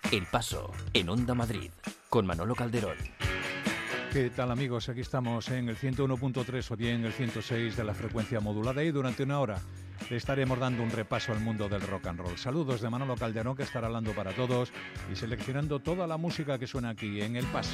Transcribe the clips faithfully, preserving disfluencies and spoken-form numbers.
El Paso, en Onda Madrid, con Manolo Calderón. ¿Qué tal, amigos? Aquí estamos en el ciento uno punto tres o bien el ciento seis de la frecuencia modulada y durante una hora le estaremos dando un repaso al mundo del rock and roll. Saludos de Manolo Calderón, que estará hablando para todos y seleccionando toda la música que suena aquí en El Paso.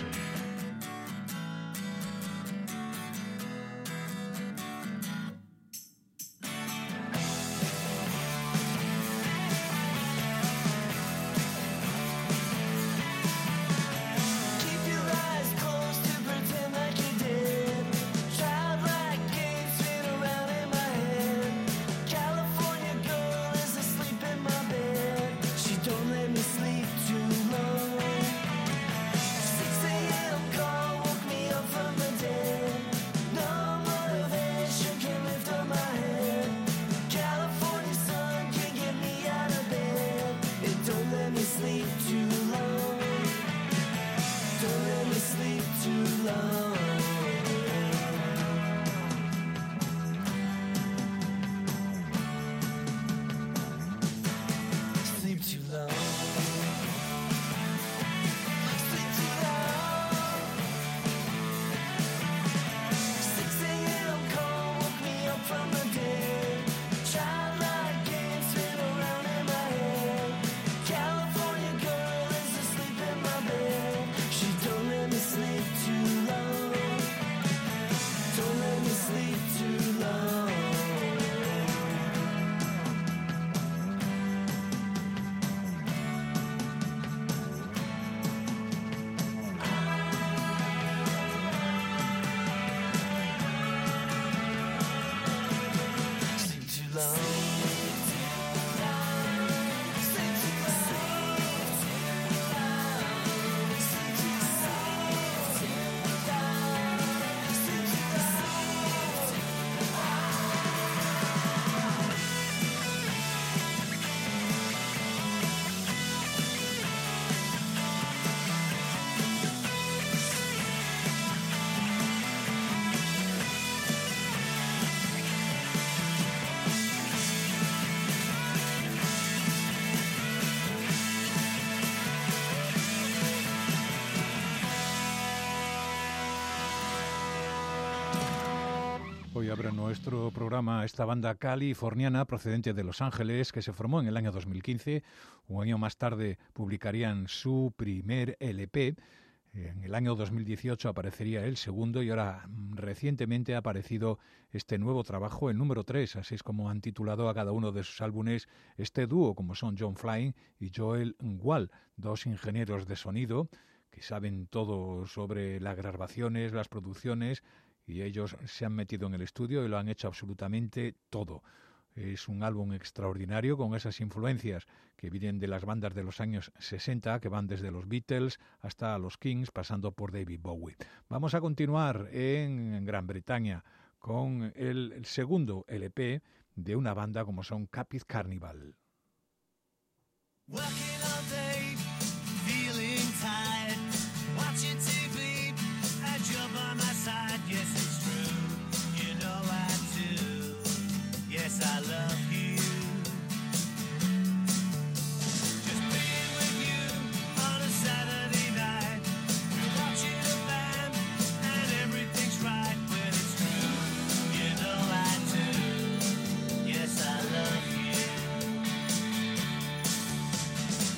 Hoy abre nuestro programa esta banda californiana procedente de Los Ángeles que se formó en el año dos mil quince. Un año más tarde publicarían su primer L P. En el año dos mil dieciocho aparecería el segundo y ahora recientemente ha aparecido este nuevo trabajo, el número tres, así es como han titulado a cada uno de sus álbumes este dúo, como son John Flynn y Joel Wall, dos ingenieros de sonido que saben todo sobre las grabaciones, las producciones, y ellos se han metido en el estudio y lo han hecho absolutamente todo. Es un álbum extraordinario con esas influencias que vienen de las bandas de los años sesenta, que van desde los Beatles hasta los Kings, pasando por David Bowie. Vamos a continuar en Gran Bretaña con el segundo L P de una banda como son Captive Carnival. Yes, it's true, you know I do. Yes, I love you. Just being with you on a Saturday night. We're watching a band and everything's right when it's true. You know I do. Yes, I love you.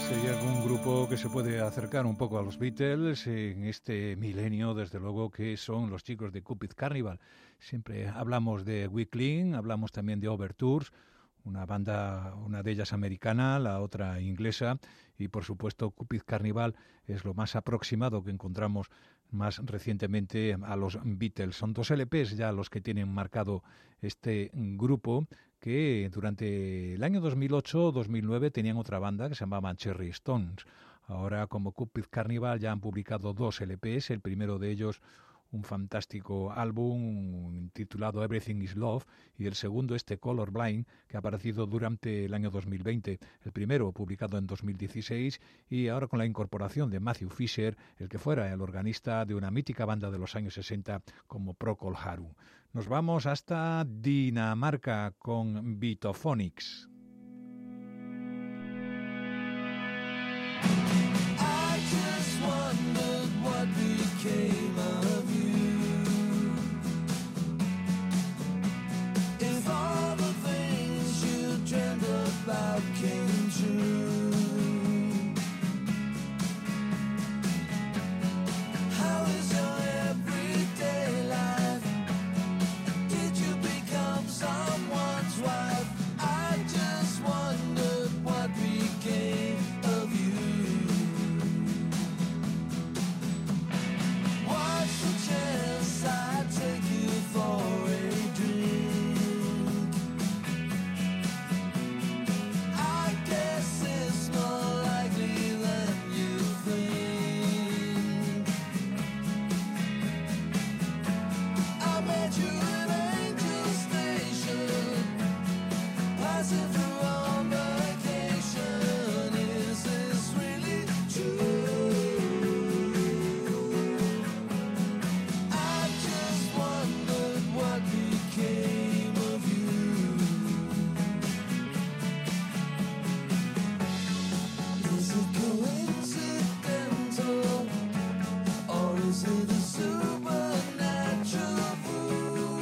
Si hay algún grupo que se puede acercar un poco a los Beatles en este milenio, desde luego que son los chicos de Cupid Carnival. Siempre hablamos de Weakling, hablamos también de Overtures, una banda, una de ellas americana, la otra inglesa, y por supuesto Cupid Carnival es lo más aproximado que encontramos más recientemente a los Beatles. Son dos L Pes ya los que tienen marcado este grupo, que durante el año dos mil ocho dos mil nueve tenían otra banda que se llamaba Cherry Stones. Ahora, como Cupid Carnival, ya han publicado dos L Pes, el primero de ellos un fantástico álbum titulado Everything is Love, y el segundo este Colorblind, que ha aparecido durante el año dos mil veinte, el primero publicado en dos mil dieciséis, y ahora con la incorporación de Matthew Fisher, el que fuera el organista de una mítica banda de los años sesenta como Procol Harum. Nos vamos hasta Dinamarca con Vitophonics. I just wondered what became of you. If all the things you dreamed about came true. How is your everyday life? Did you become someone's wife? I just wondered what became of you. What's the chance I take you for a drink? I guess it's more likely than you think. I met you at Angel Station, passing through on vacation. Is this really true? I just wondered what became of you. Is it coincidental, or is it a supernatural fool?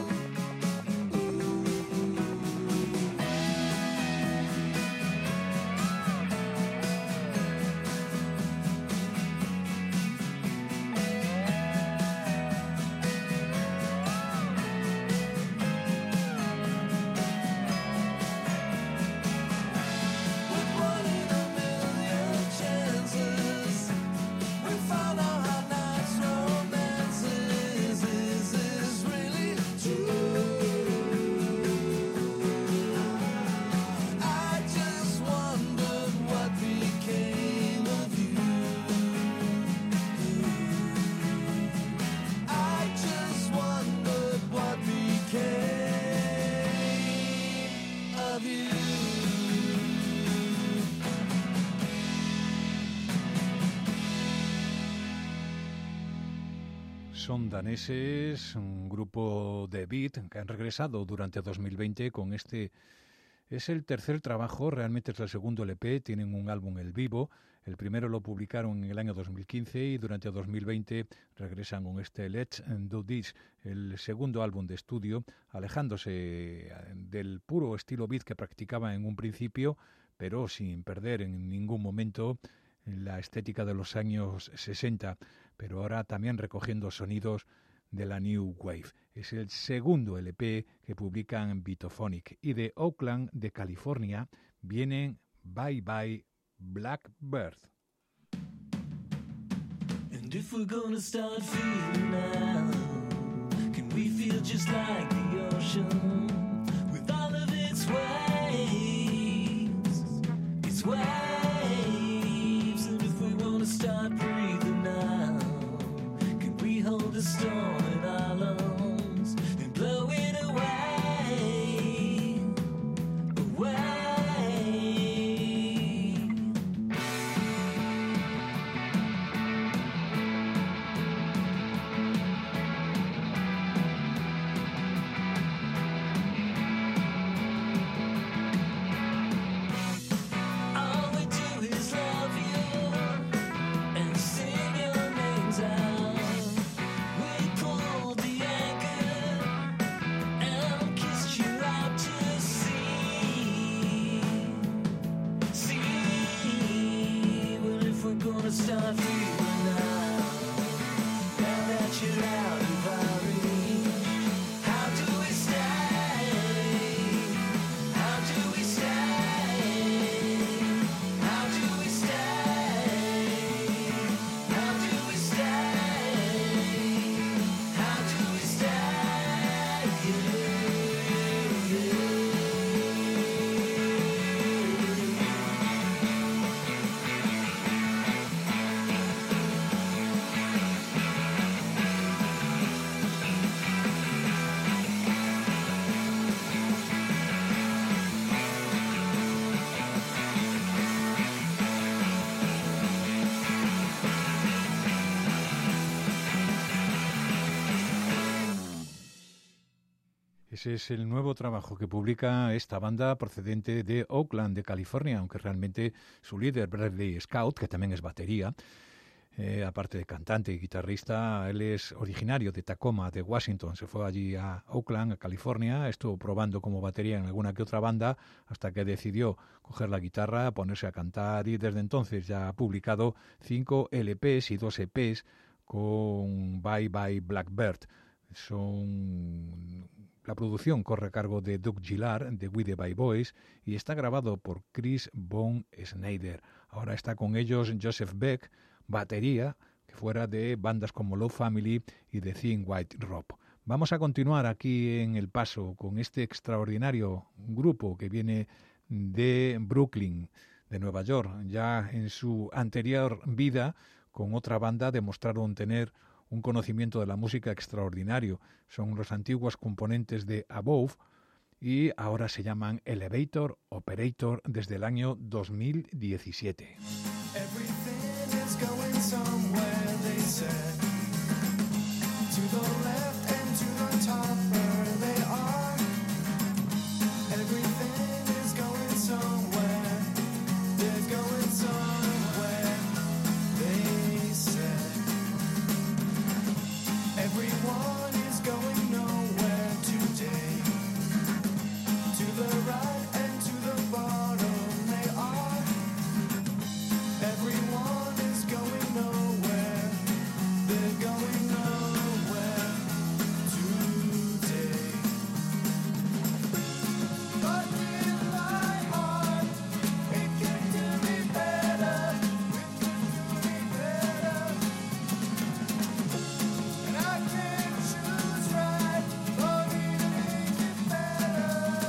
With one in a million chances, we found out how nice romance is. Is this really true? I just wondered what became of you. I just wondered what became of you. Son daneses, un grupo de beat que han regresado durante dos mil veinte con este. Es el tercer trabajo, realmente es el segundo L P, tienen un álbum en vivo. El primero lo publicaron en el año dos mil quince y durante dos mil veinte regresan con este Let's Do This, el segundo álbum de estudio, alejándose del puro estilo beat que practicaban en un principio, pero sin perder en ningún momento la estética de los años sesenta, pero ahora también recogiendo sonidos de la New Wave. Es el segundo L P que publican Vitophonic, y de Oakland, de California, vienen Bye Bye Blackbird. And if we're gonna start feeling now, can we feel just like the ocean with all of its waves, its waves? And if we wanna start breathing now, can we hold the storm in our lungs and blow it away, away? All we Pues es el nuevo trabajo que publica esta banda procedente de Oakland, de California, aunque realmente su líder, Bradley Scout, que también es batería, eh, aparte de cantante y guitarrista, él es originario de Tacoma, de Washington. Se fue allí a Oakland, a California, estuvo probando como batería en alguna que otra banda hasta que decidió coger la guitarra, ponerse a cantar, y desde entonces ya ha publicado cinco L Pes y dos E Pes con Bye Bye Blackbird. Son... La producción corre a cargo de Doug Gillard, de We the Bye Boys, y está grabado por Chris Von Schneider. Ahora está con ellos Joseph Beck, batería, que fuera de bandas como Low Family y The Thin White Rope. Vamos a continuar aquí en El Paso con este extraordinario grupo que viene de Brooklyn, de Nueva York. Ya en su anterior vida, con otra banda, demostraron tener un conocimiento de la música extraordinario. Son los antiguos componentes de Above y ahora se llaman Elevator Operator desde el año dos mil diecisiete. Going somewhere, they said. To the left and to the top, where they are. Everything is going somewhere. They're going somewhere, they said. Everyone is going nowhere today. To the right and to the bottom, they are. Everyone going nowhere, they're going nowhere today. But in my heart, it can do me better, it can do me better. And I can't choose right for me to make it better.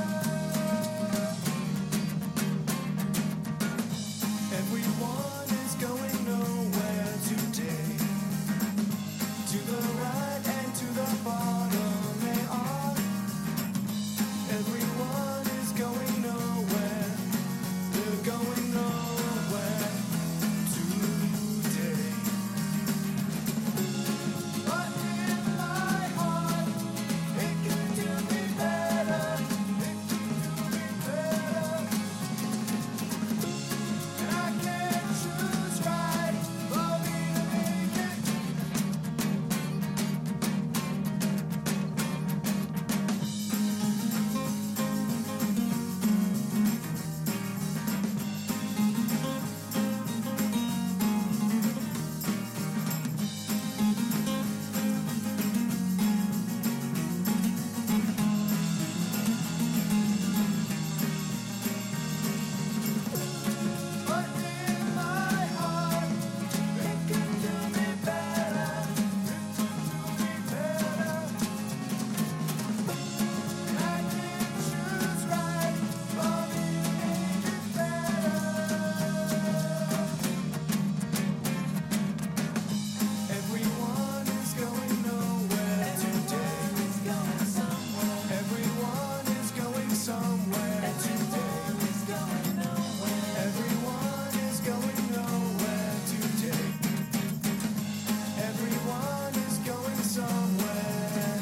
Everyone is going nowhere today. To the right and to the bottom they are. Everyone is going nowhere. They're going nowhere today. But in my heart, it can do me better. It can do me better. And I can't choose right for me to make it. But in my heart, it can do me better. It can do me better. And I can't choose right for me to make it better. Everyone is going nowhere today. Everyone is going somewhere today. Everyone is going nowhere today. Everyone is going somewhere.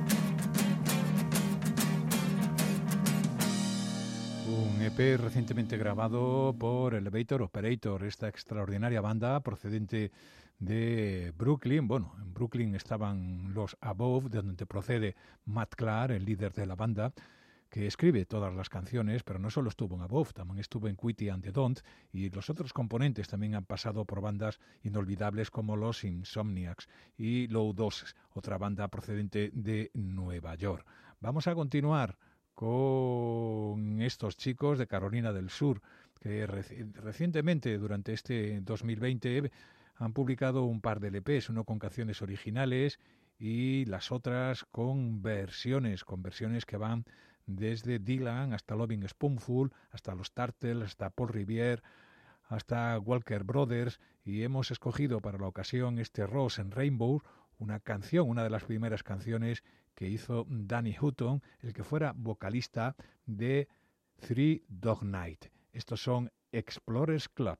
Un E P recientemente grabado por Elevator Operator, esta extraordinaria banda procedente de Brooklyn. Bueno, en Brooklyn estaban los Above, de donde procede Matt Clark, el líder de la banda, que escribe todas las canciones, pero no solo estuvo en Above, también estuvo en Quitty and the Don't, y los otros componentes también han pasado por bandas inolvidables como los Insomniacs y Low Doses, otra banda procedente de Nueva York. Vamos a continuar con estos chicos de Carolina del Sur, que reci- recientemente, durante este dos mil veinte, han publicado un par de L Pes, uno con canciones originales y las otras con versiones, con versiones que van desde Dylan hasta Loving Spoonful, hasta los Turtles, hasta Paul Revere, hasta Walker Brothers, y hemos escogido para la ocasión este Rose and Rainbow, una canción, una de las primeras canciones que hizo Danny Hutton, el que fuera vocalista de Three Dog Night. Estos son Explorers Club.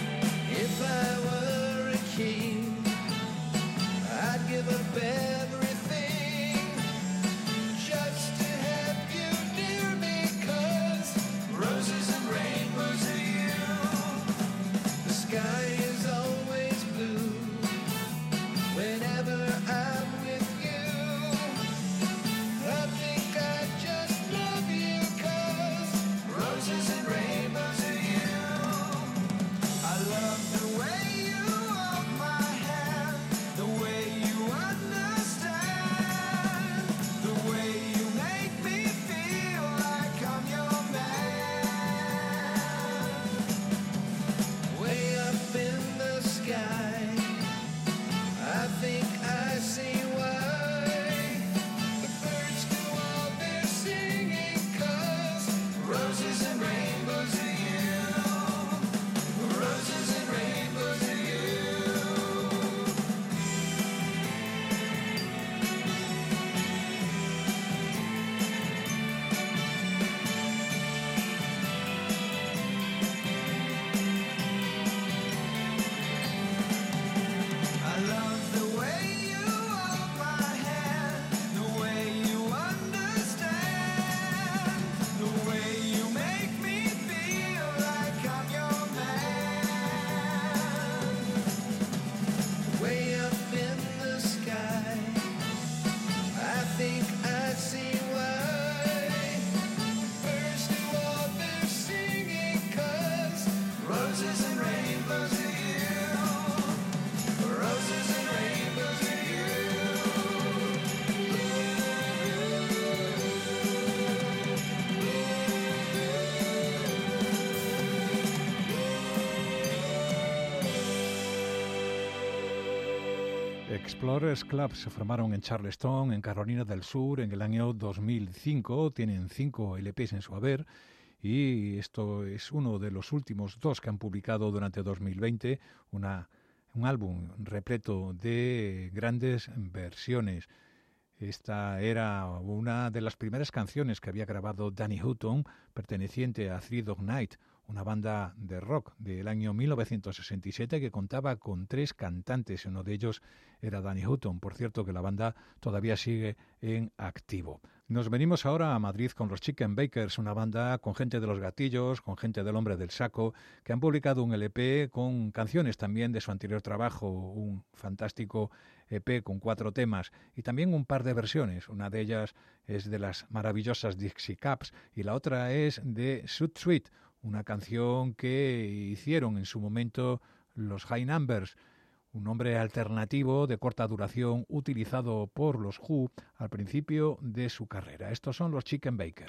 If I were a king, I'd give up everything Explorers Club se formaron en Charleston, en Carolina del Sur, en el año dos mil cinco. Tienen cinco L Pes en su haber y esto es uno de los últimos dos que han publicado durante dos mil veinte, una, un álbum repleto de grandes versiones. Esta era una de las primeras canciones que había grabado Danny Hutton, perteneciente a Three Dog Night, una banda de rock del año mil novecientos sesenta y siete que contaba con tres cantantes. Uno de ellos era Danny Hutton. Por cierto, que la banda todavía sigue en activo. Nos venimos ahora a Madrid con los Chicken Bakers, una banda con gente de Los Gatillos, con gente del Hombre del Saco, que han publicado un L P con canciones también de su anterior trabajo, un fantástico E P con cuatro temas y también un par de versiones. Una de ellas es de las maravillosas Dixie Caps y la otra es de Suit Sweet, una canción que hicieron en su momento los High Numbers, un nombre alternativo de corta duración utilizado por los Who al principio de su carrera. Estos son los Chicken Bakers.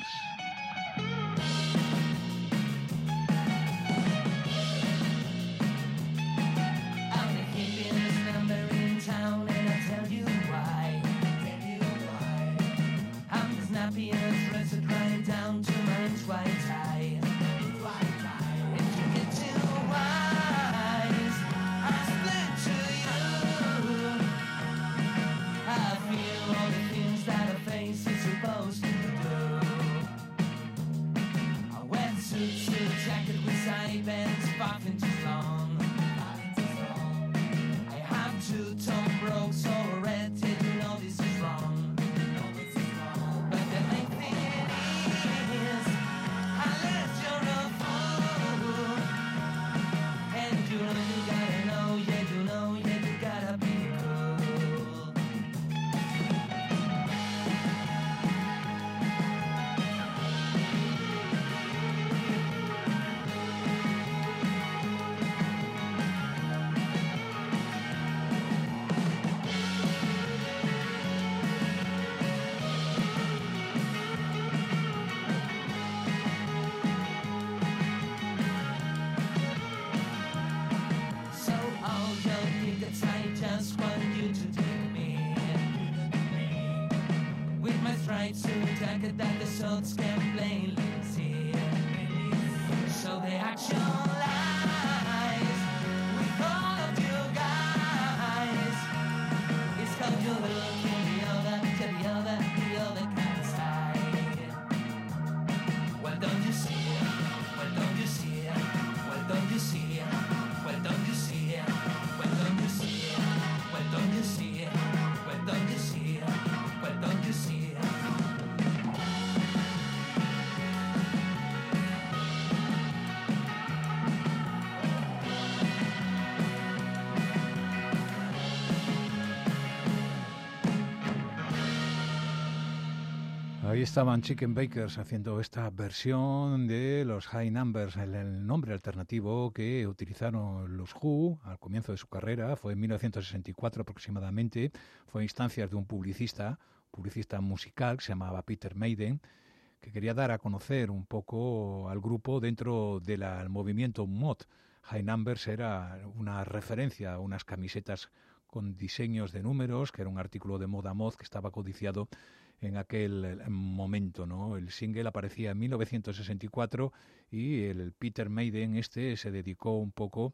Ahí estaban Chicken Bakers haciendo esta versión de los High Numbers, el, el nombre alternativo que utilizaron los Who al comienzo de su carrera. Fue en mil novecientos sesenta y cuatro aproximadamente. Fue a instancias de un publicista, publicista musical que se llamaba Peter Maiden, que quería dar a conocer un poco al grupo dentro del movimiento mod. High Numbers era una referencia a unas camisetas con diseños de números, que era un artículo de moda mod que estaba codiciado en aquel momento, ¿no? El single aparecía en mil novecientos sesenta y cuatro y el Peter Maiden este se dedicó un poco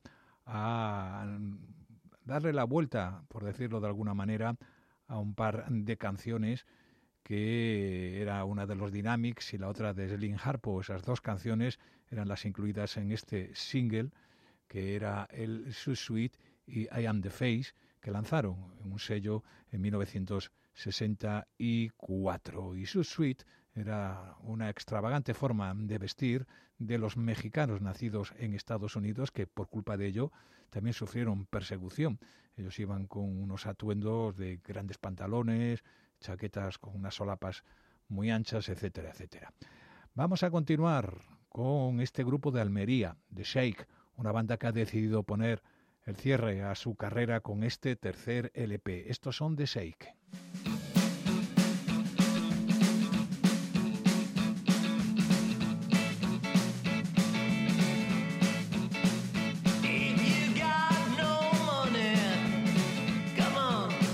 a darle la vuelta, por decirlo de alguna manera, a un par de canciones que era una de los Dynamics y la otra de Slim Harpo. Esas dos canciones eran las incluidas en este single, que era el So Sweet y I Am the Face, que lanzaron en un sello en mil novecientos sesenta y cuatro. Y So Sweet era una extravagante forma de vestir de los mexicanos nacidos en Estados Unidos, que por culpa de ello también sufrieron persecución. Ellos iban con unos atuendos de grandes pantalones, chaquetas con unas solapas muy anchas, etcétera, etcétera. Vamos a continuar con este grupo de Almería, The Shake, una banda que ha decidido poner el cierre a su carrera con este tercer L P. Estos son The Shake. If you got no money, come on.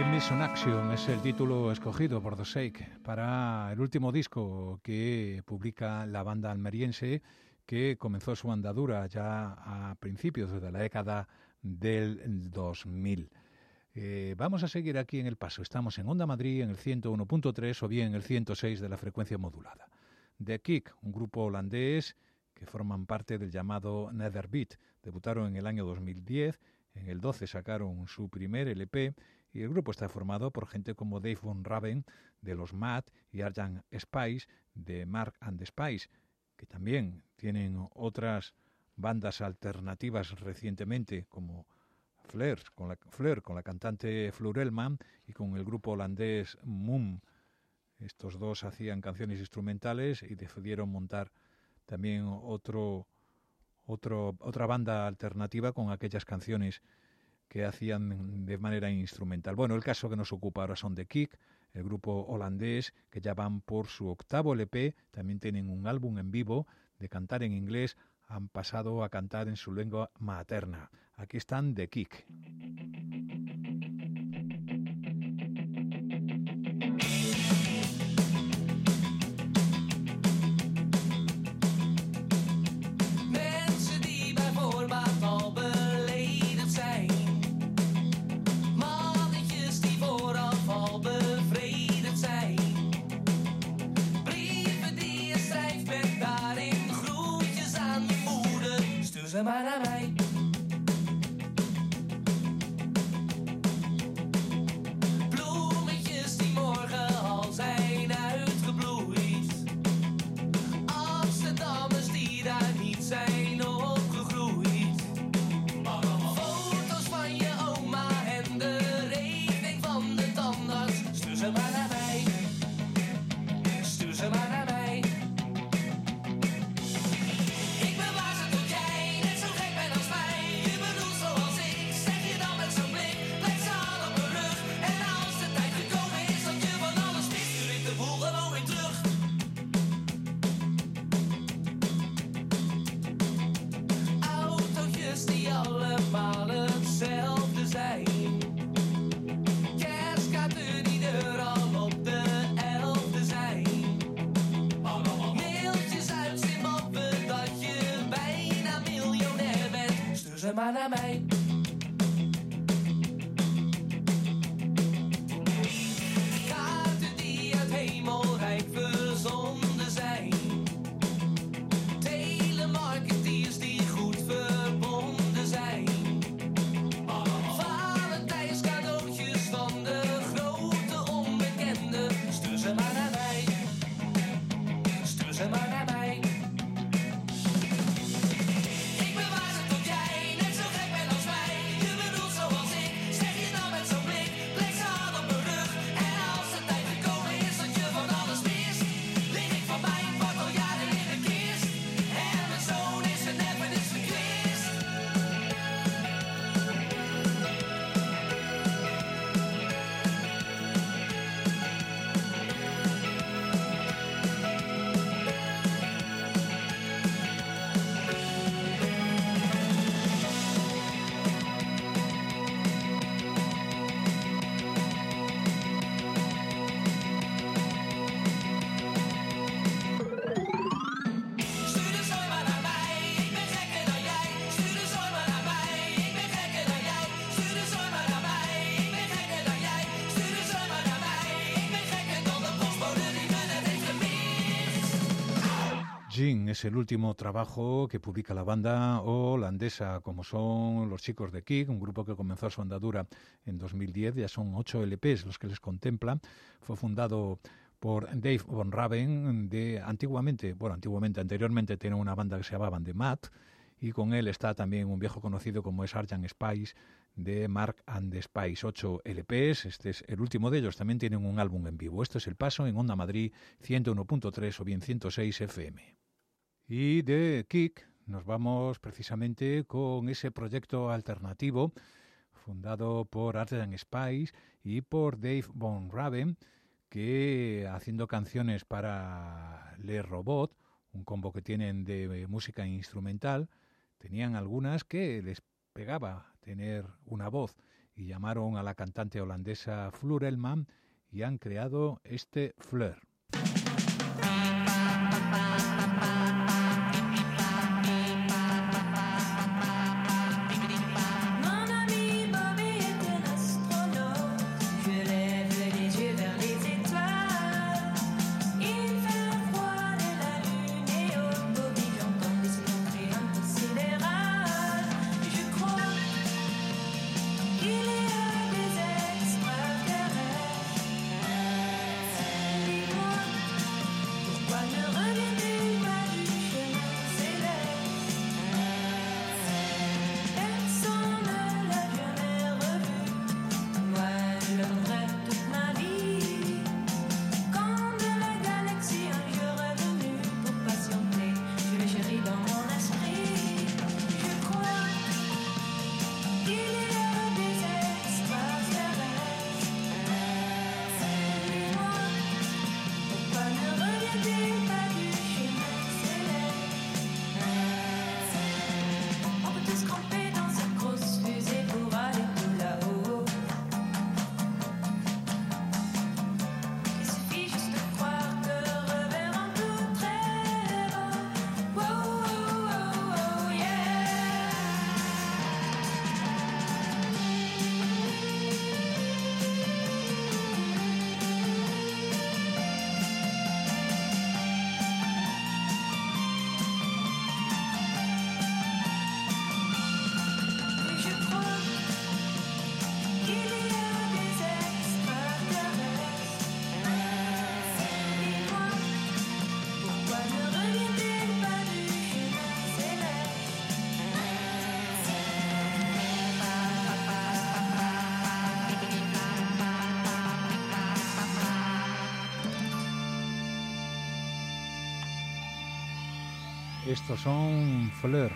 Mission Action es el título escogido por The Shake para el último disco que publica la banda almeriense, que comenzó su andadura ya a principios de la década del dos mil. Eh, vamos a seguir aquí en El Paso. Estamos en Onda Madrid en el ciento uno punto tres o bien en el ciento seis de la frecuencia modulada. The Kick, un grupo holandés que forman parte del llamado Netherbeat. Debutaron en el año dos mil diez, en el doce sacaron su primer L P y el grupo está formado por gente como Dave Von Raven de los Mad y Arjan Spice de Mark and the Spice, que también tienen otras bandas alternativas recientemente como Fleur, con la, Fleur, con la cantante Fleur Elman y con el grupo holandés Moom. Estos dos hacían canciones instrumentales y decidieron montar también otro, otro, otra banda alternativa con aquellas canciones que hacían de manera instrumental. Bueno, el caso que nos ocupa ahora son The Kick, el grupo holandés, que ya van por su octavo L P, también tienen un álbum en vivo, de cantar en inglés, han pasado a cantar en su lengua materna. Aquí están The Kick. Ze maar naar mij. Bloemetjes die morgen al zijn uitgebloeid. Amsterdammers die daar niet zijn opgegroeid. Foto's van je oma en de rekening van de tandarts. Stuur ze maar naar mij. Stuur ze maar naar mij. Maar naar mij. Kaarten die uit hemelrijk verzonden zijn. Telemarketeers die goed verbonden zijn. Valentijns cadeautjes van de grote onbekende. Stuur ze maar naar mij. Stuur ze maar naar mij. Gin es el último trabajo que publica la banda holandesa, como son los chicos de Kick, un grupo que comenzó su andadura en dos mil diez, ya son ocho L Pes los que les contempla. Fue fundado por Dave Von Raven, de antiguamente, bueno, antiguamente, anteriormente tenía una banda que se llamaba The Matt, y con él está también un viejo conocido como es Arjan Spice, de Mark and the Spice, ocho L Pes, este es el último de ellos, también tienen un álbum en vivo. Esto es El Paso en Onda Madrid ciento uno punto tres o bien ciento seis F M. Y de Kick nos vamos precisamente con ese proyecto alternativo fundado por Arjan Spice y por Dave Von Raven, que haciendo canciones para Le Robot, un combo que tienen de música instrumental, tenían algunas que les pegaba tener una voz y llamaron a la cantante holandesa Floor Elman y han creado este Fleur. Estos son Fleur.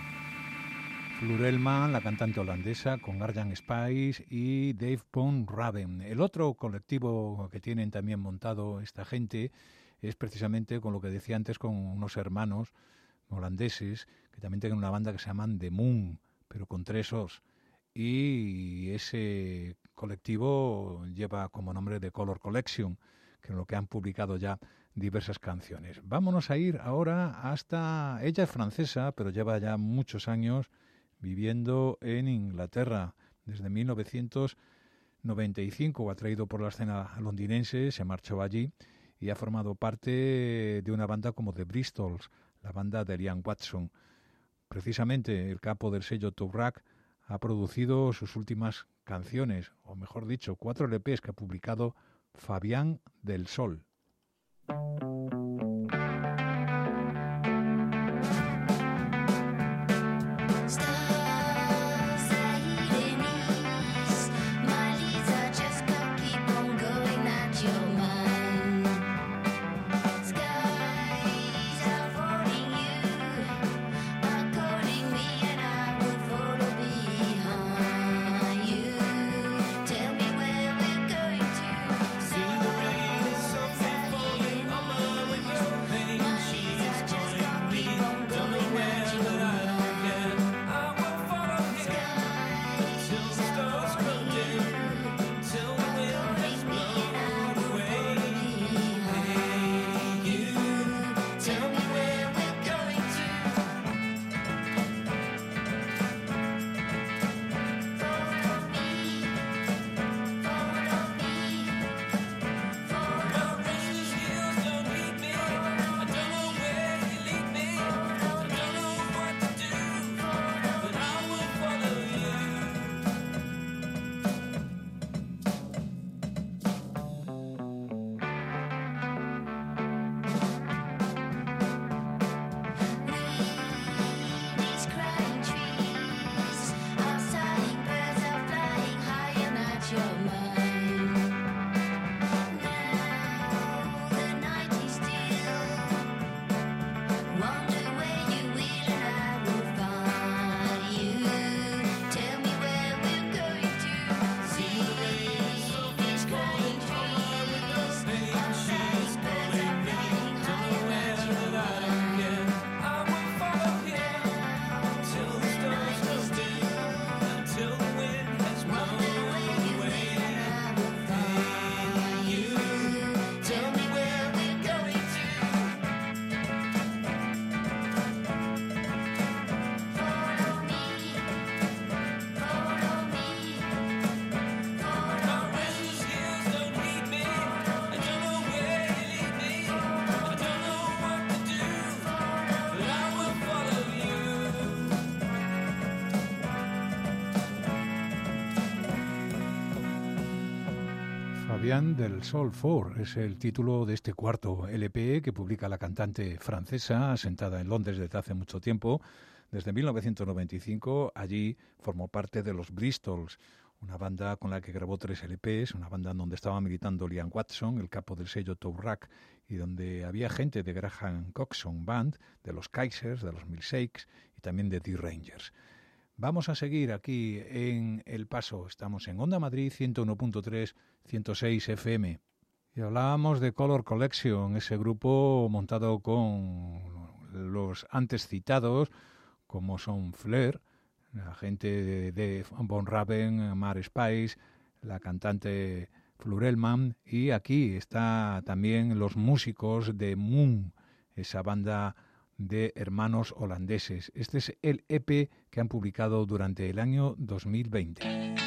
Floor Elman, la cantante holandesa, con Arjan Spice y Dave Von Raven. El otro colectivo que tienen también montado esta gente es precisamente con lo que decía antes, con unos hermanos holandeses que también tienen una banda que se llaman The Moon, pero con tres O's. Y ese colectivo lleva como nombre The Color Collection, que es lo que han publicado ya diversas canciones. Vámonos a ir ahora hasta... Ella es francesa, pero lleva ya muchos años viviendo en Inglaterra. Desde mil novecientos noventa y cinco, atraído por la escena londinense, se marchó allí y ha formado parte de una banda como The Bristols, la banda de Liam Watson. Precisamente el capo del sello Top Rack ha producido sus últimas canciones, o mejor dicho, cuatro L Pes que ha publicado Fabián del Sol. Tell me where we're going to. See the rain is softly falling on my Vient del Sol cuatro es el título de este cuarto L P que publica la cantante francesa, asentada en Londres desde hace mucho tiempo. Desde mil novecientos noventa y cinco, allí formó parte de los Bristols, una banda con la que grabó tres L Ps, una banda donde estaba militando Liam Watson, el capo del sello Toe Rag, y donde había gente de Graham Coxon Band, de los Kaisers, de los Milkshakes y también de The Rangers. Vamos a seguir aquí en El Paso. Estamos en Onda Madrid ciento uno punto tres, ciento seis F M. Y hablábamos de Color Collection, ese grupo montado con los antes citados, como son Fleur, la gente de, de Von Raven, Mar Spice, la cantante Florelman, y aquí está también los músicos de Moon, esa banda de hermanos holandeses. Este es el E P que han publicado durante el año dos mil veinte.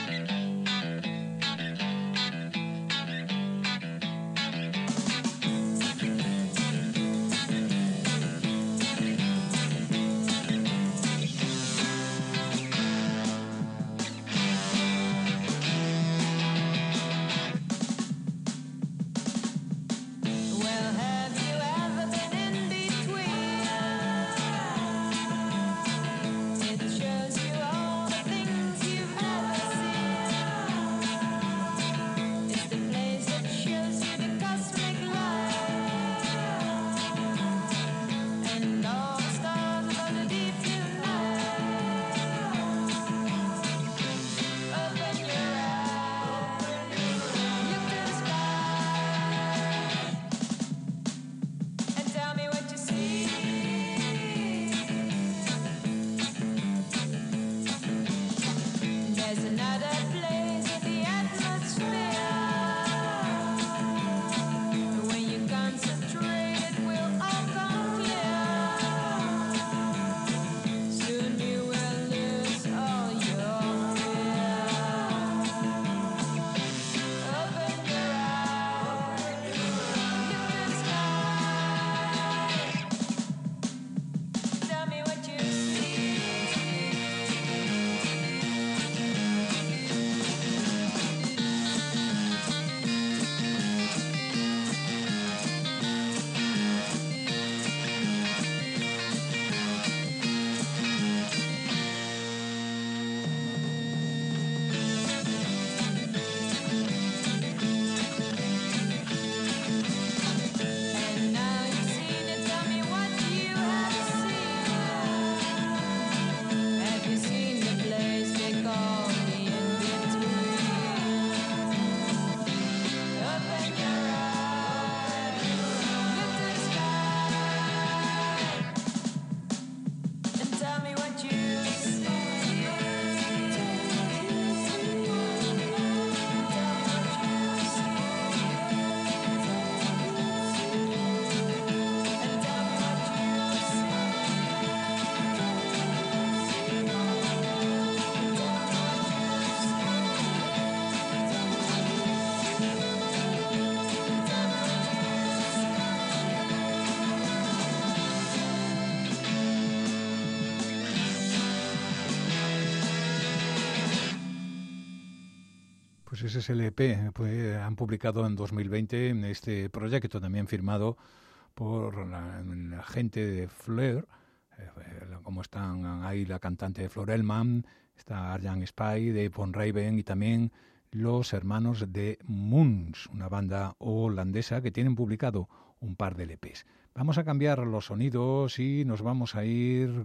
Pues ese es el E P, pues han publicado en dos mil veinte este proyecto también firmado por la, la gente de Fleur, eh, como están ahí la cantante Florelman, está Arjan Spy de Von Raven y también los hermanos de Moons, una banda holandesa que tienen publicado un par de L Ps. Vamos a cambiar los sonidos y nos vamos a ir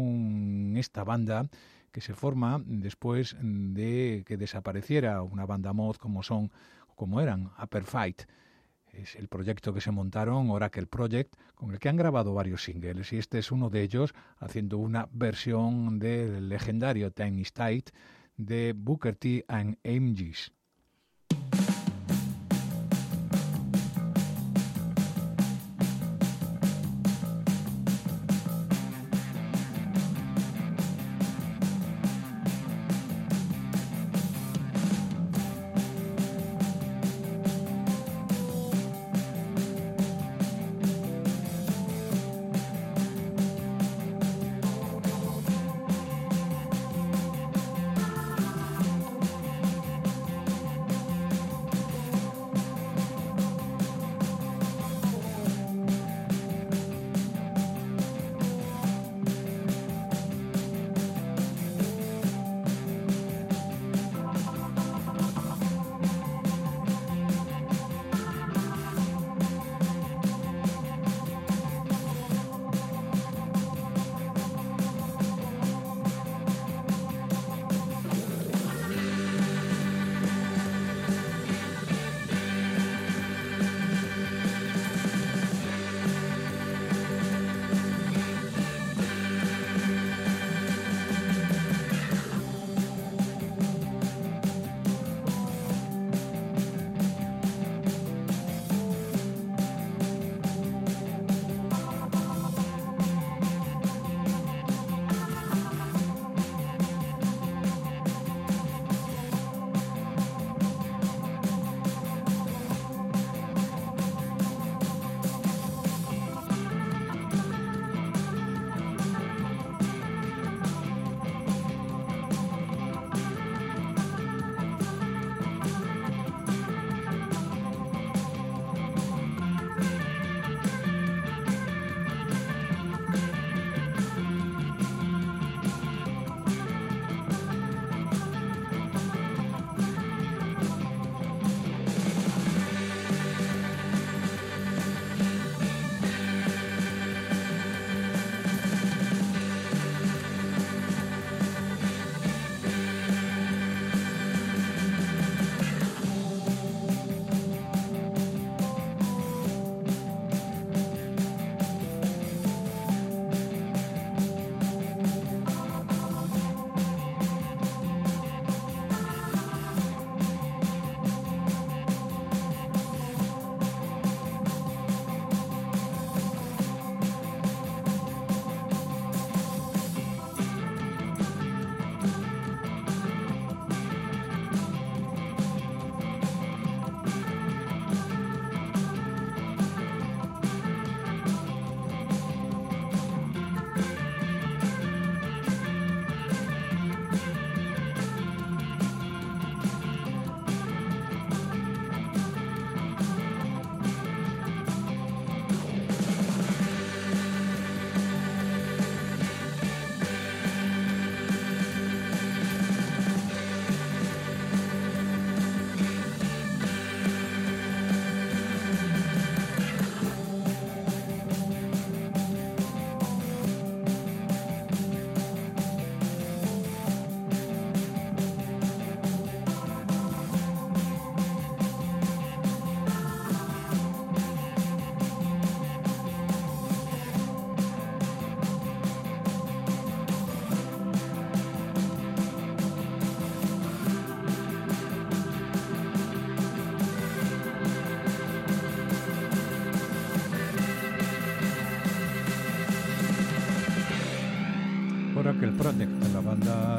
con esta banda que se forma después de que desapareciera una banda mod como son, como eran Upper Fight. Es el proyecto que se montaron, Oracle Project, con el que han grabado varios singles, y este es uno de ellos, haciendo una versión del legendario Time is Tight de Booker T and M Gs.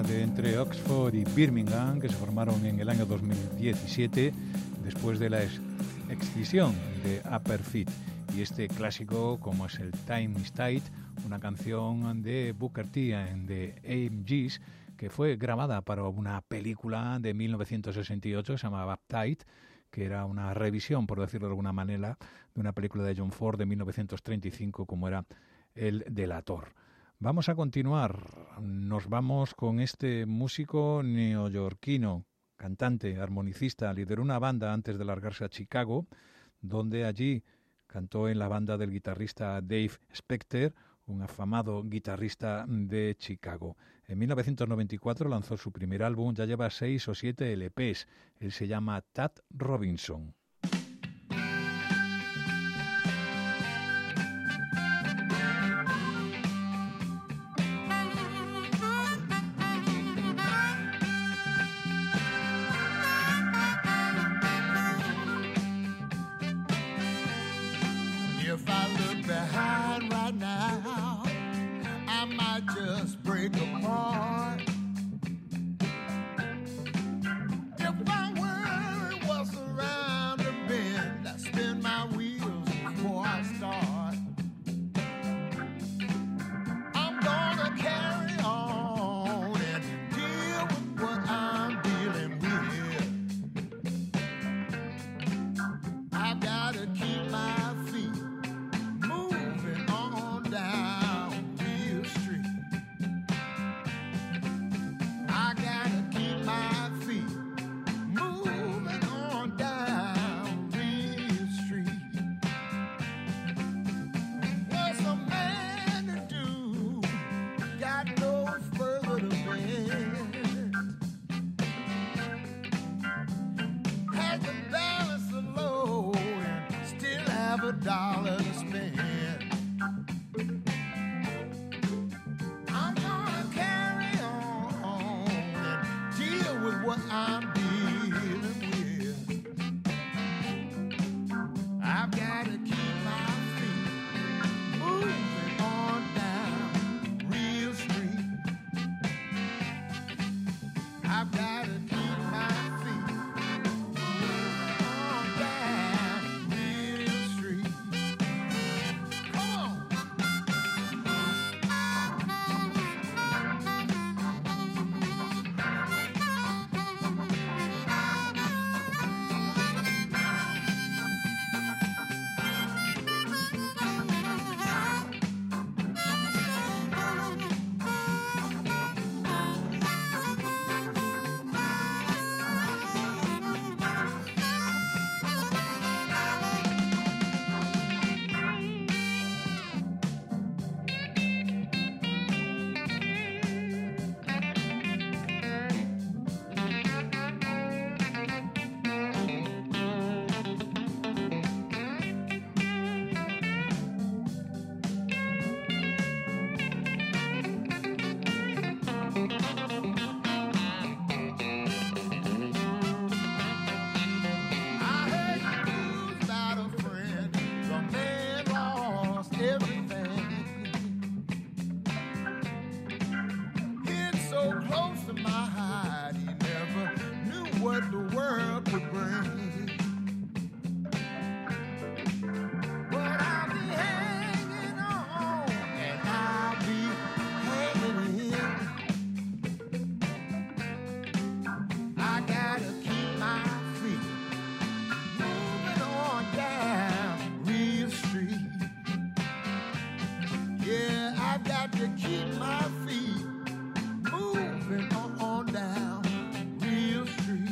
de entre Oxford y Birmingham, que se formaron en el año dos mil diecisiete después de la ex excisión de Upper Feet. Y este clásico, como es el Time is Tight, una canción de Booker T and the A M Gs, que fue grabada para una película de mil novecientos sesenta y ocho que se llamaba Uptight, que era una revisión, por decirlo de alguna manera, de una película de John Ford de mil novecientos treinta y cinco, como era El Delator. Vamos a continuar. Nos vamos con este músico neoyorquino, cantante, armonicista. Lideró una banda antes de largarse a Chicago, donde allí cantó en la banda del guitarrista Dave Specter, un afamado guitarrista de Chicago. En mil novecientos noventa y cuatro lanzó su primer álbum, ya lleva seis o siete L Pes. Él se llama Tad Robinson. If I look behind right now, I might just break apart. If my world was around the bend, I spin my wheels before I start. I'm gonna carry on and deal with what I'm dealing with. I gotta keep my feet moving on down Real Street. I gotta keep my feet moving on down Real Street. What's a man to do? Got no further to bend. Had to balance the load and still have a dollar to spend. I'm gonna carry on and deal with what I'm dealing with. I've got to keep my feet moving on down Real Street. I've got to keep my feet moving on down Real Street. Come on. I heard news about a friend. The man lost everything. Hid so close to my heart, he never knew what the world could bring. But I'll be hanging on, and I'll be hanging in. I gotta keep my feet moving on down Real Street. Yeah, I've got to keep my feet moving on, on down Real Street.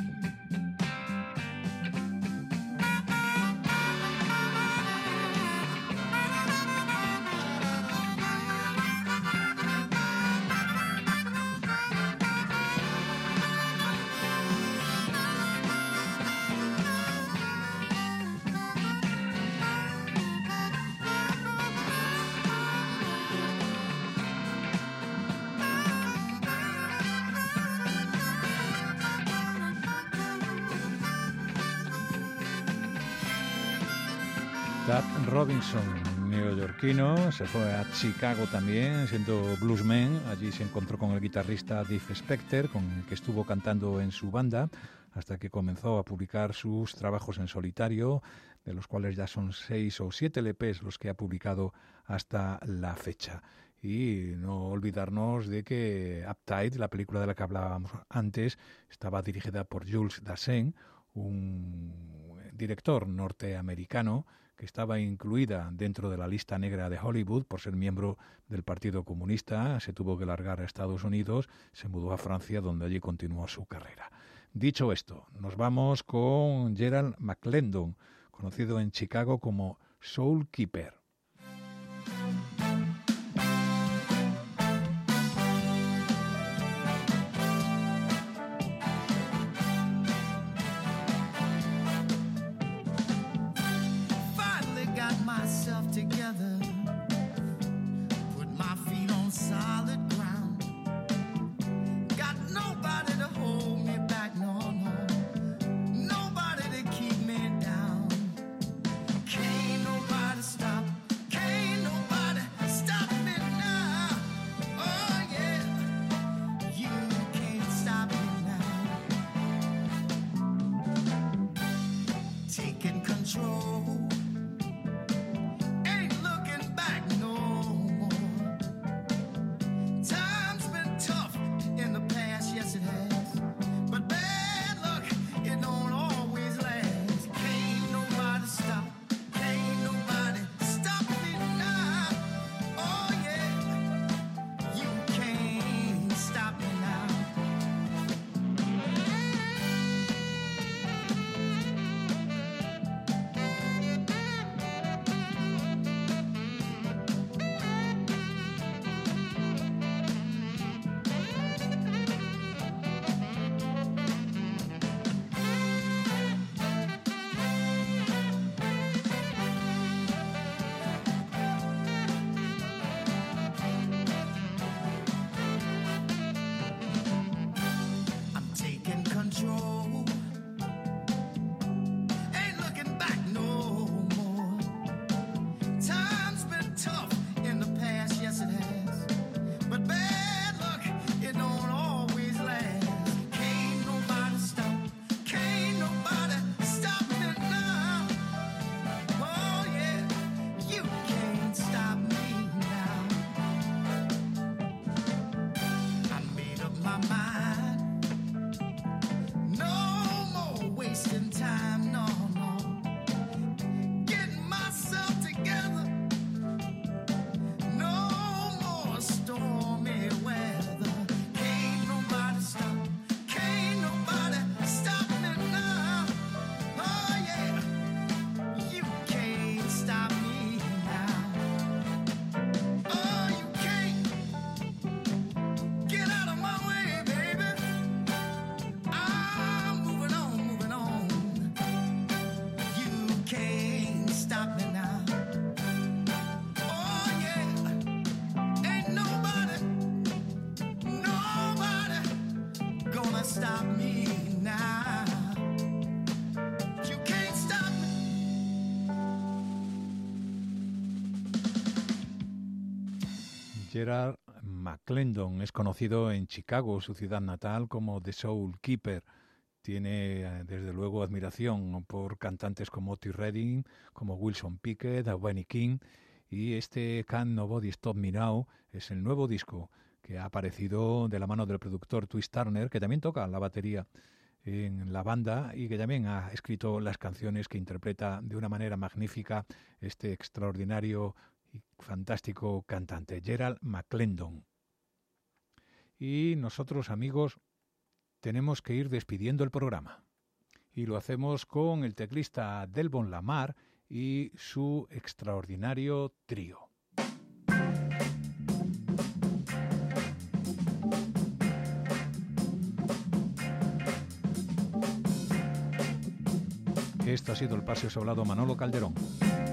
Tad Robinson, neoyorquino, se fue a Chicago también, siendo bluesman. Allí se encontró con el guitarrista Dave Specter, con el que estuvo cantando en su banda, hasta que comenzó a publicar sus trabajos en solitario, de los cuales ya son seis o siete L Pes los que ha publicado hasta la fecha. Y no olvidarnos de que Uptight, la película de la que hablábamos antes, estaba dirigida por Jules Dassin, un director norteamericano que estaba incluida dentro de la lista negra de Hollywood por ser miembro del Partido Comunista. Se tuvo que largar a Estados Unidos, se mudó a Francia, donde allí continuó su carrera. Dicho esto, nos vamos con Gerald McClendon, conocido en Chicago como Soul Keeper. Gerald McClendon es conocido en Chicago, su ciudad natal, como The Soul Keeper. Tiene, desde luego, admiración por cantantes como Otis Redding, como Wilson Pickett, Benny King, y este Can't Nobody Stop Me Now es el nuevo disco que ha aparecido de la mano del productor Twist Turner, que también toca la batería en la banda y que también ha escrito las canciones que interpreta de una manera magnífica este extraordinario y fantástico cantante, Gerald McClendon. Y nosotros, amigos, tenemos que ir despidiendo el programa. Y lo hacemos con el teclista Delbon Lamar y su extraordinario trío. Esto ha sido el Paseo Soblado Manolo Calderón.